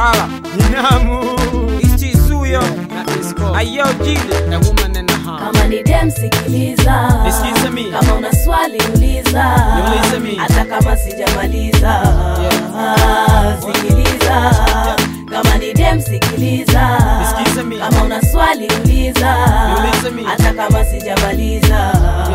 Impala, Binamu, Ichi Zuyo, Ayo Jide, a woman and a half. Kama ni dem sikiliza, Nisikize mi. kama una swali uliza, Niulize mi. hata kama sijamaliza. Sikiliza, kama ni dem sikiliza, Nisikize mi. kama una swali uliza, Niulize mi. hata kama sijamaliza.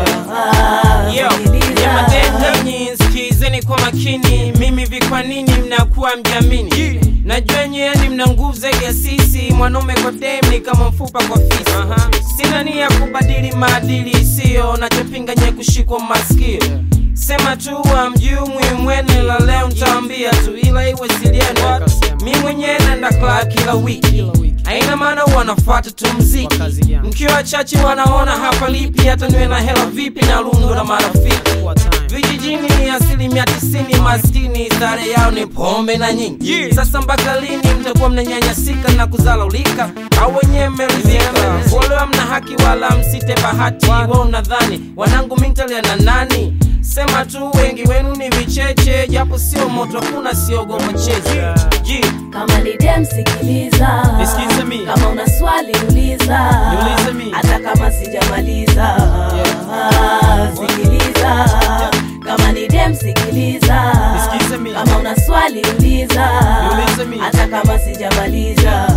Yo, yamadenda nyisikizeni kwa makini. Mimi vikwa nini mnakuwa mjamini? Najua nyeni mna nguvu zaidi ya sisi. Mwanaume kwa dem ni kama mfupa kwa fisi. Sina nia kubadili maadili, sio nachopinga nye kushikwa masikio. Sema tu amjui mwene la leo nitaambia tu, ila iwe siliano. Mi mwenye naenda club kila wiki, haina maana wanafuata tu mziki. Mkiwa chachi wanaona hapa lipi, hata niwe na hela vipi na lungu na marafiki. Vijijini 90% maskini, stare yao ni pombe na nyingi. Sasa mpaka lini mtakuwa mnanyanyasika na kuzalaulika? Au wenyewe mmeridhika? Wale mna haki wala msite bahati. Wao unadhani wanangu mintalia na nani? Sema tu wengi wenu ni vicheche, japo sio moto kuna siogo mcheche. Kama ni dem sikiliza, Nisikize mi. kama una swali uliza, Niulize mi. hata kama sijamaliza. Sikiliza, kama ni dem sikiliza, Nisikize mi. kama una swali uliza, Niulize mi. hata kama sijamaliza.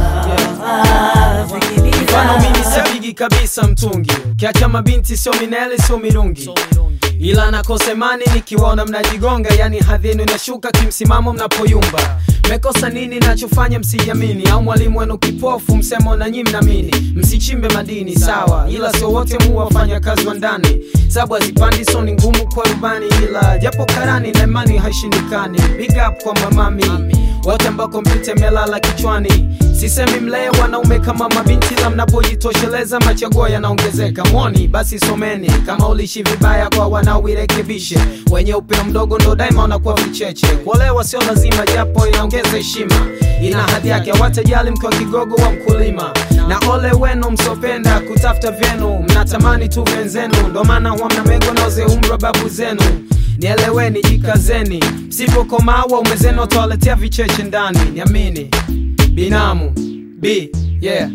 Sikiliza, Mfano mimi sipigi kabisa mtungi, kiacha mabinti sio minele sio mirungi, ila nakose mani nikiwaona mnajigonga. Yani hadhi yenu inashuka kimsimamo mnapoyumba. Mekosa nini nachofanya msijamini? Au mwalimu wenu kipofu msemo na nyinyi mnaamini? Msichimbe madini sawa, ila sio wote muwafanya kazi wa ndani. Sababu hazipandi so ni ngumu kwa rubani, ila japo karani na imani haishindikani. Big up kwa mamami wote ambao kompyuta melala kichwani. Sisemi mlee wanaume kama mabinti, la mnapojitosheleza machaguo yanaongezeka. Mwoni basi someni, kama ulishi vibaya kwa wanaoirekebishe. Wenye upeo mdogo ndo daima wanakuwa vicheche. Kuolewa sio lazima, japo inaongeza heshima. Ina hadhi yake, watajali mkiwa kigogo wa mkulima. Na ole wenu msopenda kutafuta vyenu, mnatamani tu venzenu. Ndo maana huwa mnamegwa na wazee umri wa babu zenu. Nieleweni, jikazeni, msipokomaa waume zenu watawaletea vicheche ndani. Niamini, Binamu B, yeah.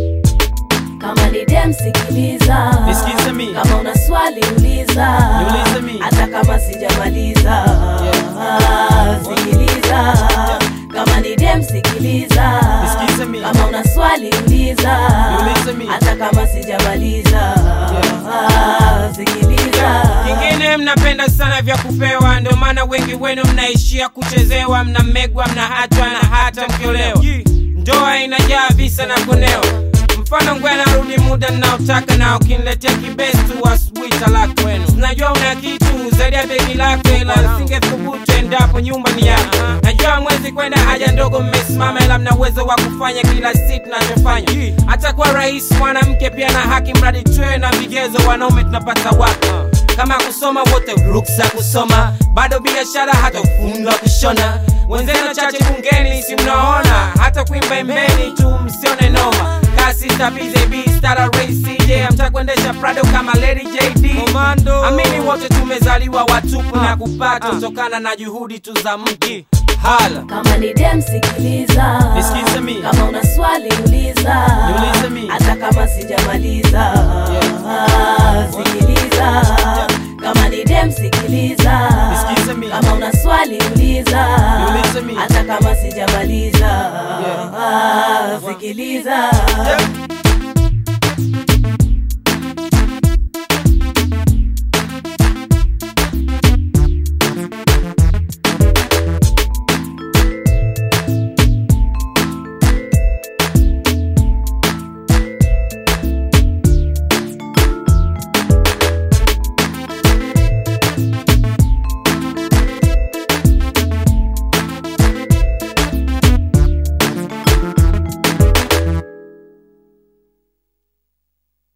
kama ni dem sikiliza, Nisikize mi. kama una swali uliza, Niulize mi. hata kama sijamaliza. Sikiliza, kama ni dem sikiliza, Nisikize mi. kama una swali uliza, Niulize mi. hata kama sijamaliza. Sikiliza, Kingine mnapenda sana vya kupewa, ndio maana wengi wenu mnaishia kuchezewa. Mnamegwa, mnaachwa na hata mkiolewa. Ndoa inajaa visa na kunewa. Mfano ngwe narudi muda ninaotaka, na ukiniletea kibestu asubuhi talaka wenu. Najua una kitu zaidi ya begi lako, ila singethubutu endapo nyumba ni yako. Najua mwezi kwenda haja ndogo mmesimama, ila mna uwezo wa kufanya kila siku tunachofanya. Hata kwa rais mwanamke pia na haki, mradi tuwe na vigezo. Wanaume tunapata wapi? Kama kusoma wote ruksa kusoma, bado biashara hata ufundi wa kushona. Wenzenu chache bungeni si mnaona, hata kuimba imbeni tu msione noma. Kasi tabize B, Stara Ray CJ, mtakwendesha Prado kama Lady JD. Amini wote tumezaliwa watupu na kupata kutokana na juhudi tu za mki. Hala, kama ni dem sikiliza, Nisikize mi. kama una swali uliza, Niulize mi. hata kama sijamaliza. Sikiliza, kama ni dem sikiliza, Nisikize mi. kama una swali uliza, Niulize mi. hata kama sijamaliza. Sikiliza.